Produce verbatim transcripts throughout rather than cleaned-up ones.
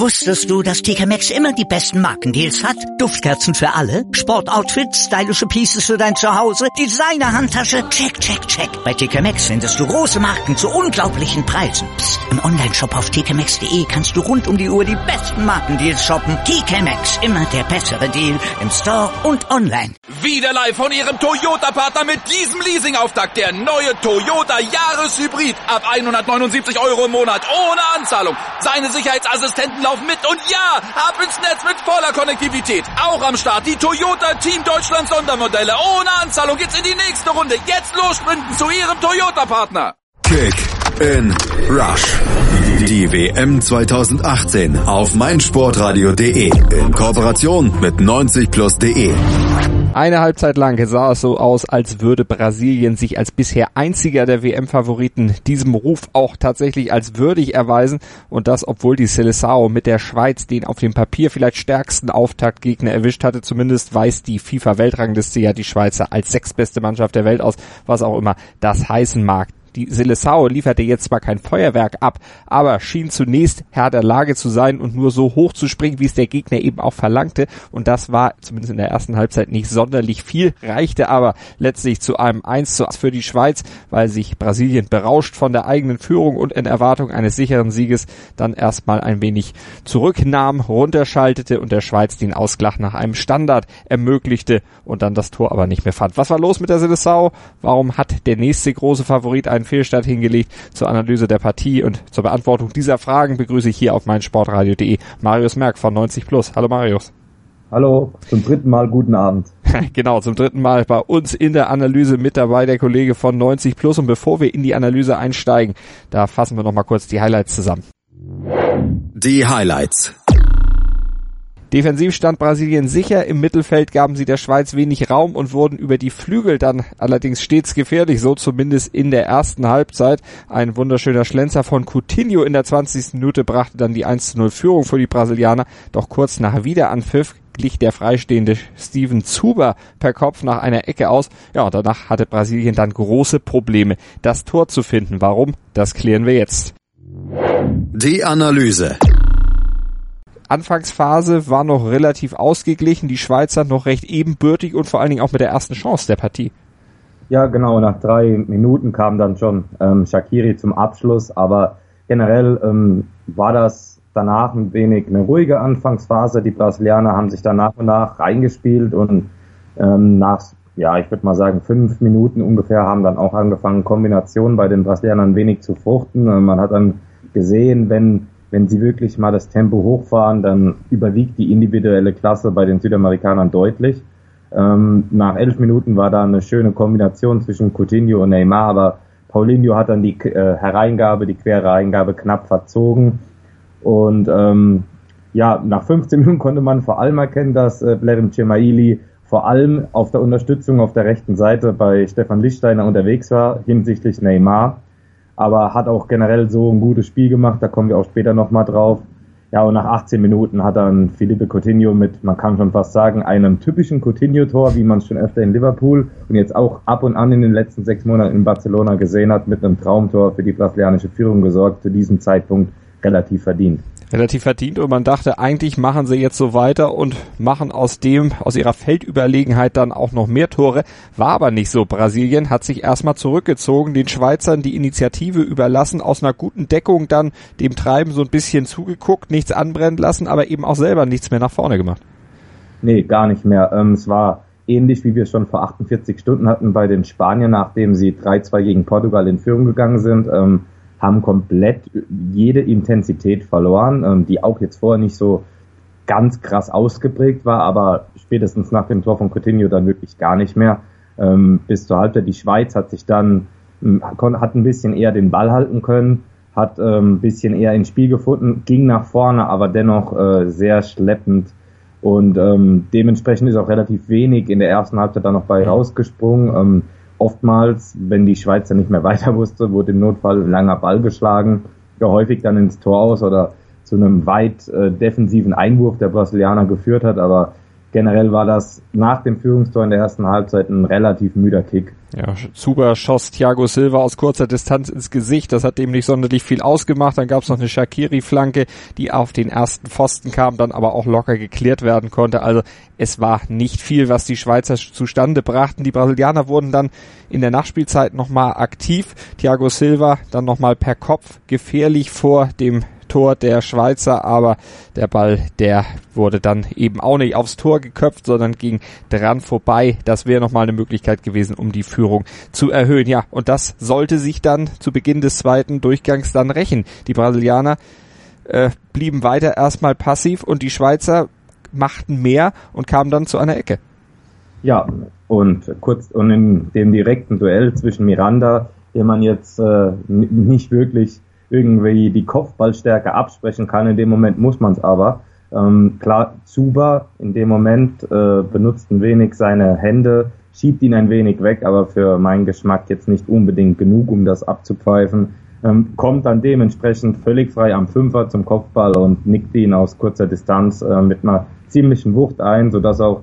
Wusstest du, dass T K Maxx immer die besten Markendeals hat? Duftkerzen für alle, Sportoutfits, stylische Pieces für dein Zuhause, Designer-Handtasche, check, check, check. Bei T K Maxx findest du große Marken zu unglaublichen Preisen. Psst. Im Onlineshop auf t k maxx punkt de kannst du rund um die Uhr die besten Markendeals shoppen. T K Maxx, immer der bessere Deal im Store und online. Wieder live von Ihrem Toyota-Partner mit diesem Leasing-Auftakt. Der neue Toyota Jahreshybrid. Ab hundertneunundsiebzig Euro im Monat ohne Anzahlung. Seine Sicherheitsassistenten laufen mit und ja, ab ins Netz mit voller Konnektivität. Auch am Start die Toyota Team Deutschland Sondermodelle. Ohne Anzahlung geht's in die nächste Runde. Jetzt los sprinten zu Ihrem Toyota-Partner. Kick in Rush. Die W M zwanzig achtzehn auf meinsportradio punkt de in Kooperation mit neunzig plus punkt de. Eine Halbzeit lang sah es so aus, als würde Brasilien sich als bisher einziger der W M-Favoriten diesem Ruf auch tatsächlich als würdig erweisen. Und das, obwohl die Seleção mit der Schweiz den auf dem Papier vielleicht stärksten Auftaktgegner erwischt hatte. Zumindest weist die FIFA-Weltrangliste ja die Schweizer als sechstbeste Mannschaft der Welt aus, was auch immer das heißen mag. Die Seleção lieferte jetzt zwar kein Feuerwerk ab, aber schien zunächst Herr der Lage zu sein und nur so hoch zu springen, wie es der Gegner eben auch verlangte. Und das war zumindest in der ersten Halbzeit nicht sonderlich viel, reichte aber letztlich zu einem eins zu eins für die Schweiz, weil sich Brasilien berauscht von der eigenen Führung und in Erwartung eines sicheren Sieges dann erstmal ein wenig zurücknahm, runterschaltete und der Schweiz den Ausgleich nach einem Standard ermöglichte und dann das Tor aber nicht mehr fand. Was war los mit der Seleção? Warum hat der nächste große Favorit einen Fehlstart hingelegt? Zur Analyse der Partie und zur Beantwortung dieser Fragen begrüße ich hier auf meinsportradio punkt de Marius Merck von neunzig plus. Hallo Marius. Hallo, zum dritten Mal guten Abend. Genau, zum dritten Mal bei uns in der Analyse mit dabei der Kollege von neunzig plus. Und bevor wir in die Analyse einsteigen, da fassen wir noch mal kurz die Highlights zusammen. Die Highlights. Defensiv stand Brasilien sicher, im Mittelfeld gaben sie der Schweiz wenig Raum und wurden über die Flügel dann allerdings stets gefährlich, so zumindest in der ersten Halbzeit. Ein wunderschöner Schlenzer von Coutinho in der zwanzigsten Minute brachte dann die eins zu null Führung für die Brasilianer, doch kurz nach Wiederanpfiff glich der freistehende Steven Zuber per Kopf nach einer Ecke aus. Ja, und danach hatte Brasilien dann große Probleme, das Tor zu finden. Warum? Das klären wir jetzt. Die Analyse. Anfangsphase war noch relativ ausgeglichen, die Schweizer noch recht ebenbürtig und vor allen Dingen auch mit der ersten Chance der Partie. Ja, genau, nach drei Minuten kam dann schon ähm, Shaqiri zum Abschluss, aber generell ähm, war das danach ein wenig eine ruhige Anfangsphase. Die Brasilianer haben sich dann nach und nach reingespielt und ähm, nach, ja, ich würde mal sagen, fünf Minuten ungefähr haben dann auch angefangen, Kombinationen bei den Brasilianern wenig zu fruchten. Und man hat dann gesehen, wenn Wenn sie wirklich mal das Tempo hochfahren, dann überwiegt die individuelle Klasse bei den Südamerikanern deutlich. Ähm, nach elf Minuten war da eine schöne Kombination zwischen Coutinho und Neymar, aber Paulinho hat dann die äh, Hereingabe, die Querhereingabe knapp verzogen. Und ähm, ja, nach fünfzehn Minuten konnte man vor allem erkennen, dass äh, Blerem Cemaili vor allem auf der Unterstützung auf der rechten Seite bei Stefan Lichtsteiner unterwegs war, hinsichtlich Neymar. Aber hat auch generell so ein gutes Spiel gemacht, da kommen wir auch später nochmal drauf. Ja, und nach achtzehn Minuten hat dann Felipe Coutinho mit, man kann schon fast sagen, einem typischen Coutinho-Tor, wie man es schon öfter in Liverpool und jetzt auch ab und an in den letzten sechs Monaten in Barcelona gesehen hat, mit einem Traumtor für die brasilianische Führung gesorgt, zu diesem Zeitpunkt relativ verdient. Relativ verdient und man dachte, eigentlich machen sie jetzt so weiter und machen aus dem, aus ihrer Feldüberlegenheit dann auch noch mehr Tore. War aber nicht so. Brasilien hat sich erstmal zurückgezogen, den Schweizern die Initiative überlassen, aus einer guten Deckung dann dem Treiben so ein bisschen zugeguckt, nichts anbrennen lassen, aber eben auch selber nichts mehr nach vorne gemacht. Nee, gar nicht mehr. Ähm, es war ähnlich, wie wir es schon vor achtundvierzig Stunden hatten bei den Spaniern, nachdem sie drei zwei gegen Portugal in Führung gegangen sind. Ähm, haben komplett jede Intensität verloren, die auch jetzt vorher nicht so ganz krass ausgeprägt war, aber spätestens nach dem Tor von Coutinho dann wirklich gar nicht mehr. Bis zur Halbzeit, die Schweiz hat sich dann, hat ein bisschen eher den Ball halten können, hat ein bisschen eher ins Spiel gefunden, ging nach vorne, aber dennoch sehr schleppend und dementsprechend ist auch relativ wenig in der ersten Halbzeit dann noch bei rausgesprungen. Oftmals, wenn die Schweiz dann nicht mehr weiter wusste, wurde im Notfall ein langer Ball geschlagen, ja häufig dann ins Tor aus oder zu einem weit äh, defensiven Einwurf der Brasilianer geführt hat, aber generell war das nach dem Führungstor in der ersten Halbzeit ein relativ müder Kick. Ja, Zuber schoss Thiago Silva aus kurzer Distanz ins Gesicht. Das hat dem nicht sonderlich viel ausgemacht. Dann gab es noch eine Shaqiri-Flanke, die auf den ersten Pfosten kam, dann aber auch locker geklärt werden konnte. Also es war nicht viel, was die Schweizer zustande brachten. Die Brasilianer wurden dann in der Nachspielzeit nochmal aktiv. Thiago Silva dann nochmal per Kopf gefährlich vor dem Tor der Schweizer, aber der Ball, der wurde dann eben auch nicht aufs Tor geköpft, sondern ging dran vorbei. Das wäre nochmal eine Möglichkeit gewesen, um die Führung zu erhöhen. Ja, und das sollte sich dann zu Beginn des zweiten Durchgangs dann rächen. Die Brasilianer äh, blieben weiter erstmal passiv und die Schweizer machten mehr und kamen dann zu einer Ecke. Ja, und kurz und in dem direkten Duell zwischen Miranda, dem man jetzt äh, nicht wirklich irgendwie die Kopfballstärke absprechen kann. In dem Moment muss man es aber. Ähm, klar, Zuber in dem Moment äh, benutzt ein wenig seine Hände, schiebt ihn ein wenig weg, aber für meinen Geschmack jetzt nicht unbedingt genug, um das abzupfeifen. Ähm, kommt dann dementsprechend völlig frei am Fünfer zum Kopfball und nickt ihn aus kurzer Distanz äh, mit einer ziemlichen Wucht ein, sodass auch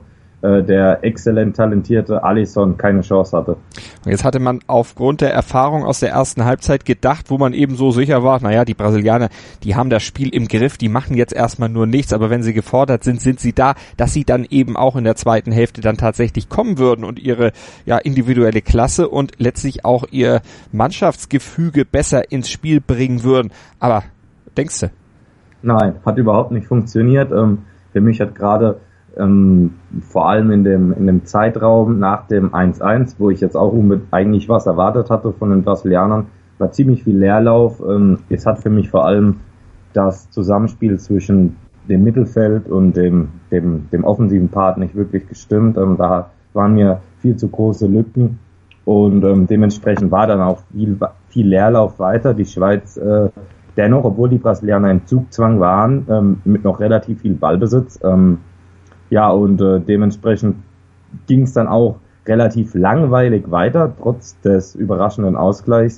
der exzellent talentierte Alisson keine Chance hatte. Und jetzt hatte man aufgrund der Erfahrung aus der ersten Halbzeit gedacht, wo man eben so sicher war, naja, die Brasilianer, die haben das Spiel im Griff, die machen jetzt erstmal nur nichts, aber wenn sie gefordert sind, sind sie da, dass sie dann eben auch in der zweiten Hälfte dann tatsächlich kommen würden und ihre ja individuelle Klasse und letztlich auch ihr Mannschaftsgefüge besser ins Spiel bringen würden. Aber denkst du? Nein, hat überhaupt nicht funktioniert. Ähm, für mich hat gerade Ähm, vor allem in dem in dem Zeitraum nach dem eins eins, wo ich jetzt auch eigentlich was erwartet hatte von den Brasilianern, war ziemlich viel Leerlauf. Ähm, es hat für mich vor allem das Zusammenspiel zwischen dem Mittelfeld und dem dem dem offensiven Part nicht wirklich gestimmt. Ähm, da waren mir viel zu große Lücken und ähm, dementsprechend war dann auch viel viel Leerlauf weiter. Die Schweiz äh, dennoch, obwohl die Brasilianer im Zugzwang waren, ähm, mit noch relativ viel Ballbesitz. Ähm, Ja, und äh, dementsprechend ging es dann auch relativ langweilig weiter, trotz des überraschenden Ausgleichs.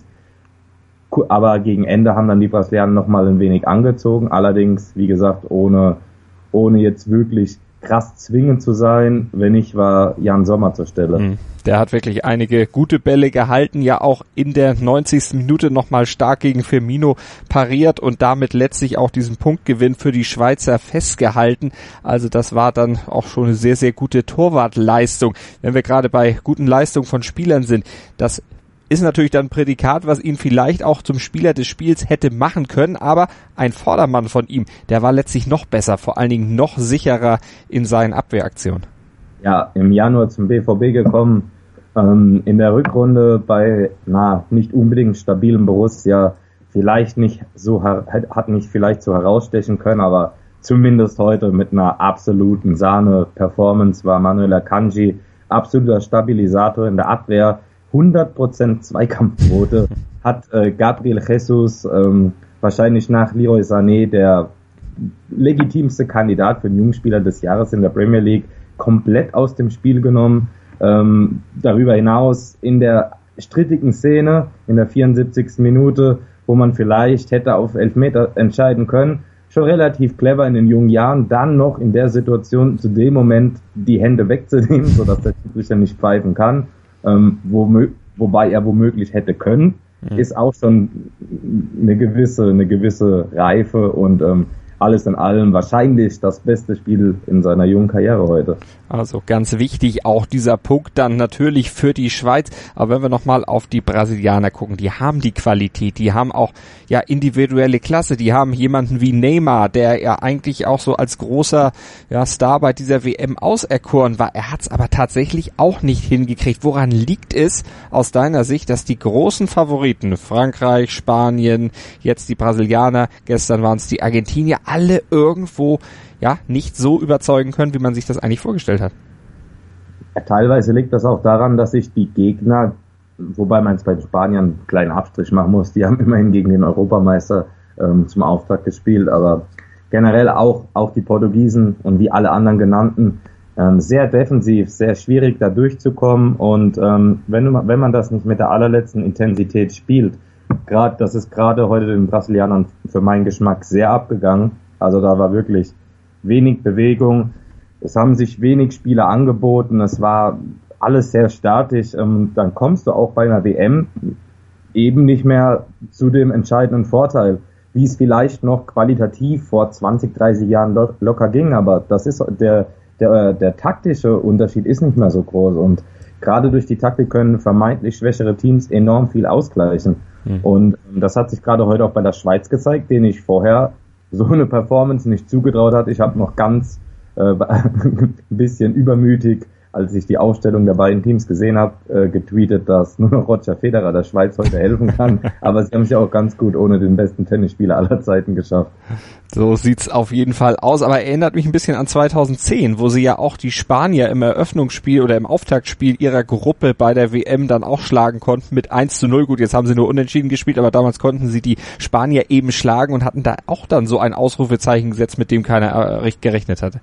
Aber gegen Ende haben dann die Brasilianer nochmal ein wenig angezogen. Allerdings, wie gesagt, ohne, ohne jetzt wirklich krass zwingend zu sein. Wenn nicht, war Jan Sommer zur Stelle. Der hat wirklich einige gute Bälle gehalten, ja auch in der neunzigsten Minute nochmal stark gegen Firmino pariert und damit letztlich auch diesen Punktgewinn für die Schweizer festgehalten. Also das war dann auch schon eine sehr, sehr gute Torwartleistung. Wenn wir gerade bei guten Leistungen von Spielern sind, das ist natürlich dann ein Prädikat, was ihn vielleicht auch zum Spieler des Spiels hätte machen können, aber ein Vordermann von ihm, der war letztlich noch besser, vor allen Dingen noch sicherer in seinen Abwehraktionen. Ja, im Januar zum B V B gekommen, ähm, in der Rückrunde bei, na, nicht unbedingt stabilen Borussia, vielleicht nicht so, hat nicht vielleicht so herausstechen können, aber zumindest heute mit einer absoluten Sahne-Performance war Manuel Akanji absoluter Stabilisator in der Abwehr, hundert Prozent Zweikampfquote, hat äh, Gabriel Jesus ähm, wahrscheinlich nach Leroy Sané der legitimste Kandidat für den Jungspieler des Jahres in der Premier League komplett aus dem Spiel genommen. Ähm, darüber hinaus in der strittigen Szene in der vierundsiebzigsten Minute, wo man vielleicht hätte auf Elfmeter entscheiden können, schon relativ clever in den jungen Jahren, dann noch in der Situation zu dem Moment die Hände wegzunehmen, sodass der Schiedsrichter nicht pfeifen kann. Ähm, wo, wobei er womöglich hätte können, mhm. ist auch schon eine gewisse, eine gewisse Reife und ähm, alles in allem wahrscheinlich das beste Spiel in seiner jungen Karriere heute. Also ganz wichtig auch dieser Punkt dann natürlich für die Schweiz. Aber wenn wir nochmal auf die Brasilianer gucken, die haben die Qualität, die haben auch ja individuelle Klasse, die haben jemanden wie Neymar, der ja eigentlich auch so als großer ja, Star bei dieser W M auserkoren war. Er hat es aber tatsächlich auch nicht hingekriegt. Woran liegt es aus deiner Sicht, dass die großen Favoriten, Frankreich, Spanien, jetzt die Brasilianer, gestern waren es die Argentinier, alle irgendwo ja nicht so überzeugen können, wie man sich das eigentlich vorgestellt hat? Ja, teilweise liegt das auch daran, dass sich die Gegner, wobei man es bei den Spaniern einen kleinen Abstrich machen muss, die haben immerhin gegen den Europameister ähm, zum Auftakt gespielt, aber generell auch auch die Portugiesen und wie alle anderen genannten ähm, sehr defensiv, sehr schwierig da durchzukommen und ähm, wenn man wenn man das nicht mit der allerletzten Intensität spielt, gerade das ist gerade heute den Brasilianern für meinen Geschmack sehr abgegangen. Also da war wirklich wenig Bewegung. es haben sich wenig Spieler angeboten, es war alles sehr statisch. Ähm, dann kommst du auch bei einer W M eben nicht mehr zu dem entscheidenden Vorteil, wie es vielleicht noch qualitativ vor zwanzig, dreißig Jahren lo- locker ging. Aber das ist der, der, der taktische Unterschied ist nicht mehr so groß. Und gerade durch die Taktik können vermeintlich schwächere Teams enorm viel ausgleichen. Mhm. Und das hat sich gerade heute auch bei der Schweiz gezeigt, denen ich vorher so eine Performance nicht zugetraut hatte. Ich habe noch ganz äh, ein bisschen übermütig, als ich die Aufstellung der beiden Teams gesehen habe, äh, getweetet, dass nur noch Roger Federer der Schweiz heute helfen kann. Aber sie haben es ja auch ganz gut ohne den besten Tennisspieler aller Zeiten geschafft. So sieht's auf jeden Fall aus, aber erinnert mich ein bisschen an zweitausendzehn, wo sie ja auch die Spanier im Eröffnungsspiel oder im Auftaktspiel ihrer Gruppe bei der W M dann auch schlagen konnten mit eins zu null. Gut, jetzt haben sie nur unentschieden gespielt, aber damals konnten sie die Spanier eben schlagen und hatten da auch dann so ein Ausrufezeichen gesetzt, mit dem keiner äh, recht gerechnet hatte.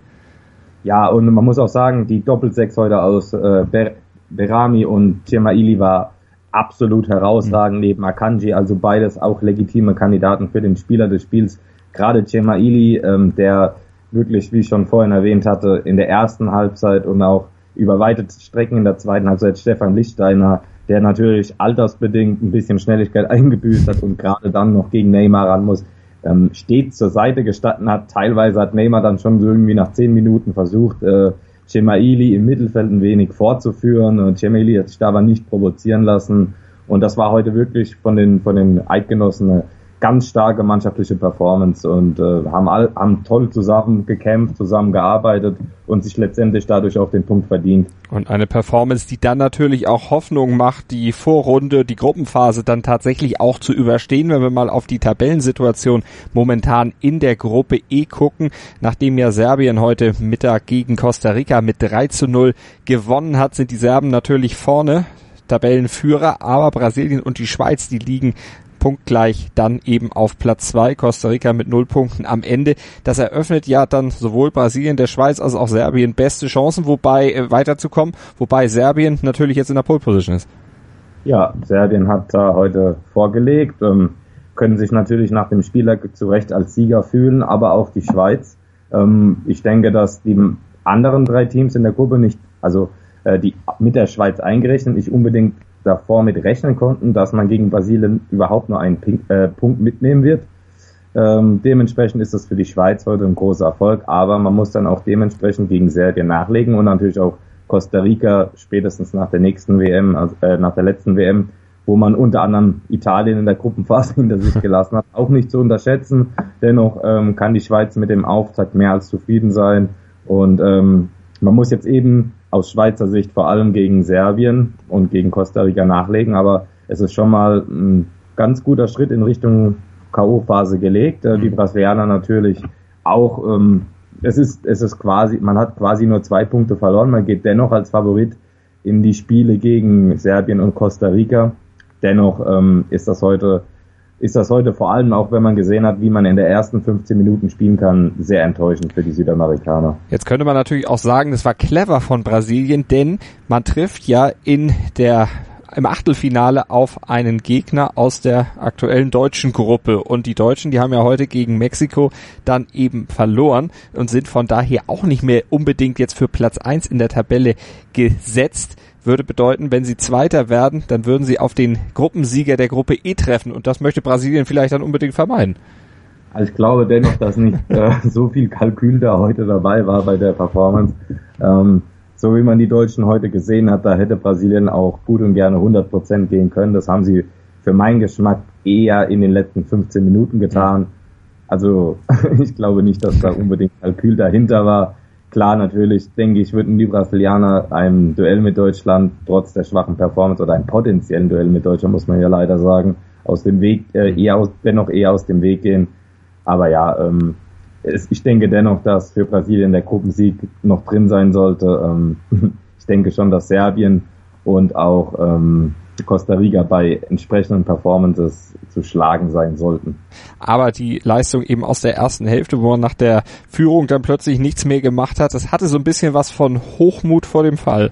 Ja, und man muss auch sagen, die Doppelsechs heute aus äh, Ber- Berami und Cemaili war absolut herausragend, mhm. neben Akanji, also beides auch legitime Kandidaten für den Spieler des Spiels. Gerade Cemaili, ähm, der wirklich, wie ich schon vorhin erwähnt hatte, in der ersten Halbzeit und auch über weite Strecken in der zweiten Halbzeit Stefan Lichtsteiner, der natürlich altersbedingt ein bisschen Schnelligkeit eingebüßt hat und gerade dann noch gegen Neymar ran muss, ähm, stets zur Seite gestanden hat. Teilweise hat Neymar dann schon so irgendwie nach zehn Minuten versucht, äh, Cemaili im Mittelfeld ein wenig fortzuführen, und Cemaili hat sich da aber nicht provozieren lassen, und das war heute wirklich von den von den Eidgenossen eine ganz starke mannschaftliche Performance, und äh, haben all, haben toll zusammen gekämpft, zusammen gearbeitet und sich letztendlich dadurch auch den Punkt verdient. Und eine Performance, die dann natürlich auch Hoffnung macht, die Vorrunde, die Gruppenphase dann tatsächlich auch zu überstehen, wenn wir mal auf die Tabellensituation momentan in der Gruppe E gucken. Nachdem ja Serbien heute Mittag gegen Costa Rica mit drei zu null gewonnen hat, sind die Serben natürlich vorne, Tabellenführer, aber Brasilien und die Schweiz, die liegen punktgleich dann eben auf Platz zwei, Costa Rica mit null Punkten am Ende. Das eröffnet ja dann sowohl Brasilien, der Schweiz als auch Serbien beste Chancen, wobei äh, weiterzukommen, wobei Serbien natürlich jetzt in der Pole Position ist. Ja, Serbien hat da heute vorgelegt, ähm, können sich natürlich nach dem Spiel zu Recht als Sieger fühlen, aber auch die Schweiz. Ähm, ich denke, dass die anderen drei Teams in der Gruppe nicht, also äh, die mit der Schweiz eingerechnet, nicht unbedingt davor mit rechnen konnten, dass man gegen Brasilien überhaupt nur einen Pink, äh, Punkt mitnehmen wird. Ähm, dementsprechend ist das für die Schweiz heute ein großer Erfolg, aber man muss dann auch dementsprechend gegen Serbien nachlegen und natürlich auch Costa Rica spätestens nach der nächsten W M, also äh, nach der letzten W M, wo man unter anderem Italien in der Gruppenphase hinter sich gelassen hat, auch nicht zu unterschätzen. Dennoch ähm, kann die Schweiz mit dem Auftakt mehr als zufrieden sein, und ähm, man muss jetzt eben aus Schweizer Sicht vor allem gegen Serbien und gegen Costa Rica nachlegen, aber es ist schon mal ein ganz guter Schritt in Richtung K O-Phase gelegt. Die Brasilianer natürlich auch, ähm, es ist, es ist quasi, man hat quasi nur zwei Punkte verloren, man geht dennoch als Favorit in die Spiele gegen Serbien und Costa Rica. Dennoch ähm, ist das heute ist das heute vor allem, auch wenn man gesehen hat, wie man in der ersten fünfzehn Minuten spielen kann, sehr enttäuschend für die Südamerikaner. Jetzt könnte man natürlich auch sagen, das war clever von Brasilien, denn man trifft ja in der im Achtelfinale auf einen Gegner aus der aktuellen deutschen Gruppe, und die Deutschen, die haben ja heute gegen Mexiko dann eben verloren und sind von daher auch nicht mehr unbedingt jetzt für Platz eins in der Tabelle gesetzt. Würde bedeuten, wenn sie Zweiter werden, dann würden sie auf den Gruppensieger der Gruppe E treffen, und das möchte Brasilien vielleicht dann unbedingt vermeiden. Also ich glaube dennoch, dass nicht äh, so viel Kalkül da heute dabei war bei der Performance. Ähm, so wie man die Deutschen heute gesehen hat, da hätte Brasilien auch gut und gerne hundert Prozent gehen können. Das haben sie für meinen Geschmack eher in den letzten fünfzehn Minuten getan. Also ich glaube nicht, dass da unbedingt Kalkül dahinter war. Klar, natürlich, denke ich, würden die Brasilianer ein Duell mit Deutschland trotz der schwachen Performance oder ein potenziellen Duell mit Deutschland, muss man ja leider sagen, aus dem Weg, äh, eher aus, dennoch eher aus dem Weg gehen. Aber ja, ähm, es, ich denke dennoch, dass für Brasilien der Gruppensieg noch drin sein sollte. Ähm, ich denke schon, dass Serbien und auch ähm, Costa Rica bei entsprechenden Performances zu schlagen sein sollten. Aber die Leistung eben aus der ersten Hälfte, wo man nach der Führung dann plötzlich nichts mehr gemacht hat, das hatte so ein bisschen was von Hochmut vor dem Fall.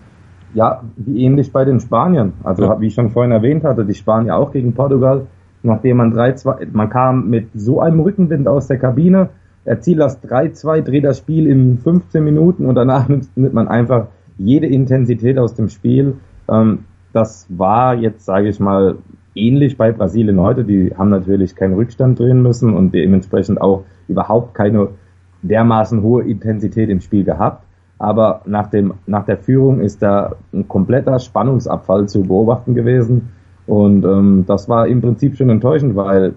Ja, wie ähnlich bei den Spaniern. Also ja. Wie ich schon vorhin erwähnt hatte, die Spanier auch gegen Portugal, nachdem man drei zwei, man kam mit so einem Rückenwind aus der Kabine, erzielt das drei zwei, dreht das Spiel in fünfzehn Minuten und danach nimmt, nimmt man einfach jede Intensität aus dem Spiel. Ähm, das war jetzt, sage ich mal, ähnlich bei Brasilien heute. Die haben natürlich keinen Rückstand drehen müssen und dementsprechend auch überhaupt keine dermaßen hohe Intensität im Spiel gehabt. Aber nach dem, nach der Führung ist da ein kompletter Spannungsabfall zu beobachten gewesen. Und ähm, das war im Prinzip schon enttäuschend, weil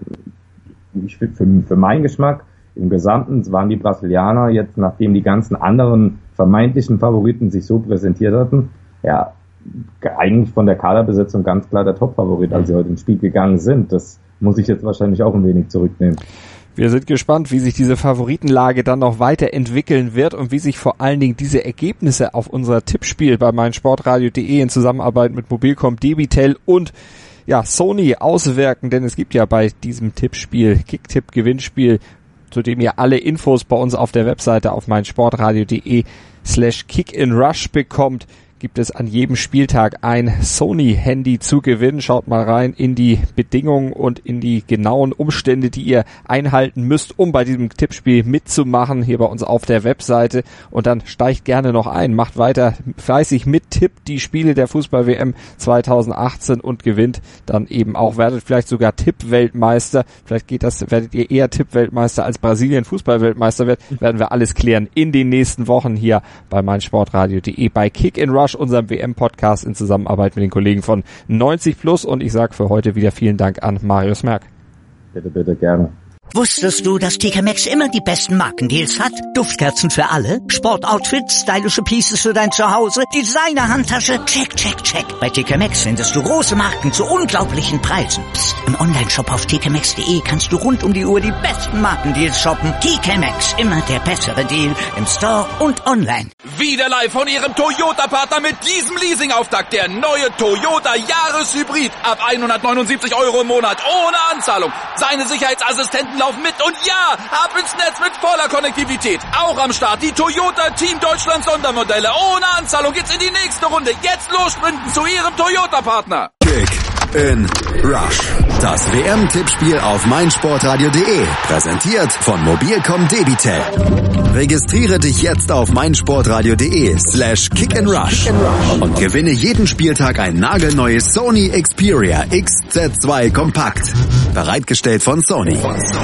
ich für, für meinen Geschmack im Gesamten waren die Brasilianer jetzt, nachdem die ganzen anderen vermeintlichen Favoriten sich so präsentiert hatten, ja, eigentlich von der Kaderbesetzung ganz klar der Top-Favorit, als sie heute ins Spiel gegangen sind. Das muss ich jetzt wahrscheinlich auch ein wenig zurücknehmen. Wir sind gespannt, wie sich diese Favoritenlage dann noch weiterentwickeln wird und wie sich vor allen Dingen diese Ergebnisse auf unser Tippspiel bei meinsportradio punkt de in Zusammenarbeit mit Mobilcom, Debitel und ja, Sony auswirken, denn es gibt ja bei diesem Tippspiel, Kicktipp-Gewinnspiel, zu dem ihr alle Infos bei uns auf der Webseite auf meinsportradio punkt de slash kickinrush bekommt, gibt es an jedem Spieltag ein Sony-Handy zu gewinnen. Schaut mal rein in die Bedingungen und in die genauen Umstände, die ihr einhalten müsst, um bei diesem Tippspiel mitzumachen, hier bei uns auf der Webseite. Und dann steigt gerne noch ein, macht weiter fleißig mit, tippt die Spiele der Fußball-W M zwanzig achtzehn und gewinnt dann eben auch, werdet vielleicht sogar Tipp-Weltmeister. Vielleicht geht das, werdet ihr eher Tipp-Weltmeister als Brasilien Fußball-Weltmeister wird. Werden wir alles klären in den nächsten Wochen hier bei meinsportradio punkt de bei Kick in Rush, unserem W M-Podcast in Zusammenarbeit mit den Kollegen von neunzig plus. Und ich sage für heute wieder vielen Dank an Marius Merck. Bitte, bitte, gerne. Wusstest du, dass T K Maxx immer die besten Markendeals hat? Duftkerzen für alle, Sportoutfits, stylische Pieces für dein Zuhause, Designer-Handtasche, check, check, check. Bei T K Maxx findest du große Marken zu unglaublichen Preisen. Psst. Im Onlineshop auf t k maxx punkt de kannst du rund um die Uhr die besten Markendeals shoppen. T K Maxx, immer der bessere Deal im Store und online. Wieder live von Ihrem Toyota-Partner mit diesem Leasing-Auftakt. Der neue Toyota Jahreshybrid. Ab hundertneunundsiebzig Euro im Monat ohne Anzahlung. Seine Sicherheitsassistenten laufen mit und ja, ab ins Netz mit voller Konnektivität. Auch am Start die Toyota Team Deutschland Sondermodelle. Ohne Anzahlung geht's in die nächste Runde. Jetzt los sprinten zu Ihrem Toyota-Partner. Kick in Rush. Das W M-Tippspiel auf meinsportradio punkt de. Präsentiert von Mobilcom Debitel. Registriere dich jetzt auf meinsportradio punkt de slash kick in rush und gewinne jeden Spieltag ein nagelneues Sony Xperia X Z zwei Kompakt. Bereitgestellt von Sony.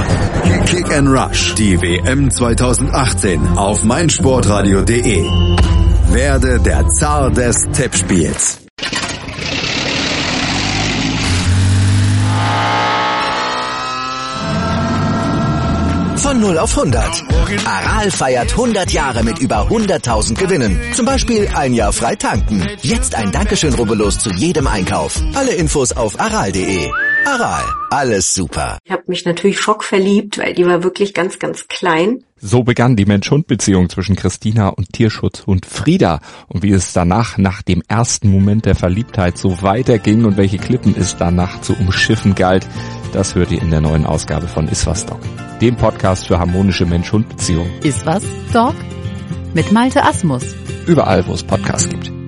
Kick in Rush. Die W M zwanzig achtzehn auf meinsportradio punkt de. Werde der Zar des Tippspiels. Von null auf hundert. Aral feiert hundert Jahre mit über hunderttausend Gewinnen. Zum Beispiel ein Jahr frei tanken. Jetzt ein Dankeschön, rubbellos zu jedem Einkauf. Alle Infos auf aral punkt de. Aral, alles super. Ich habe mich natürlich schockverliebt, weil die war wirklich ganz, ganz klein. So begann die Mensch-Hund-Beziehung zwischen Christina und Tierschutzhund Frieda. Und wie es danach, nach dem ersten Moment der Verliebtheit, so weiterging und welche Klippen es danach zu umschiffen galt, das hört ihr in der neuen Ausgabe von Iswas Dog, dem Podcast für harmonische Mensch-Hund-Beziehungen. Iswas Dog mit Malte Asmus. Überall, wo es Podcasts gibt.